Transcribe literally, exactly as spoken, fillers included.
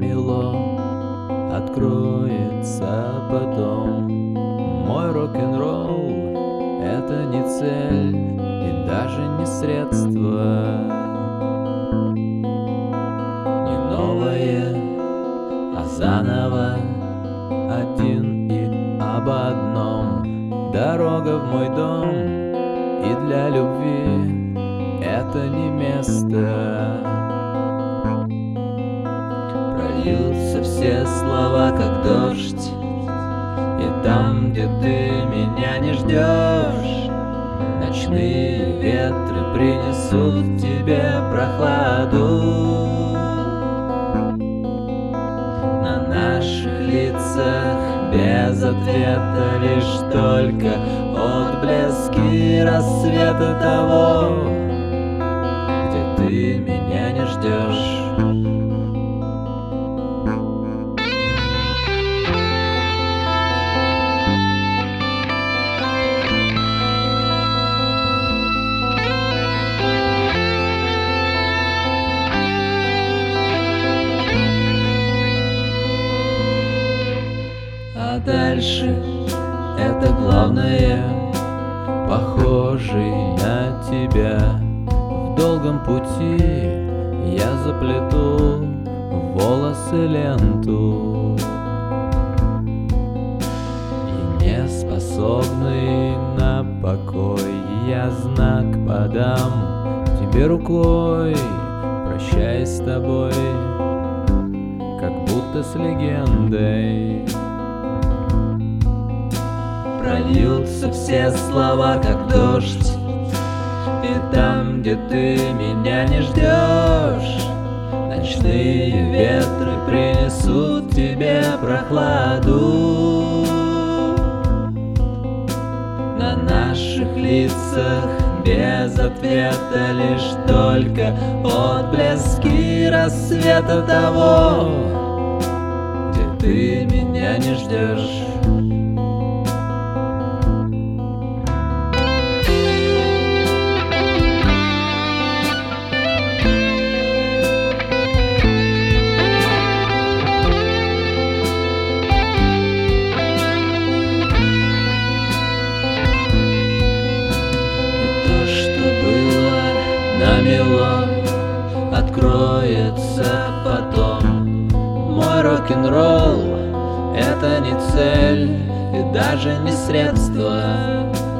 намело откроется потом. Мой рок-н-ролл — это не цель и даже не средство, не новое, а заново, один и об одном. Дорога в мой дом, и для любви это не место. Прольются все слова, как дождь, и там, где ты меня не ждешь, ночные ветры принесут тебе прохладу. На наших лицах без ответа лишь только отблески рассвета того, где ты меня не ждешь. А дальше это главное, похожий на тебя. В долгом пути я заплету в волосы ленту, и не способный на покой я знак подам тебе рукой, прощаясь с тобой, как будто с легендой. Прольются все слова, как дождь, и там, где ты меня не ждешь, ночные ветры принесут тебе прохладу. На наших лицах без ответа лишь только отблески рассвета того, где ты меня не ждешь. Намело откроется потом. Мой рок-н-ролл — это не цель и даже не средство,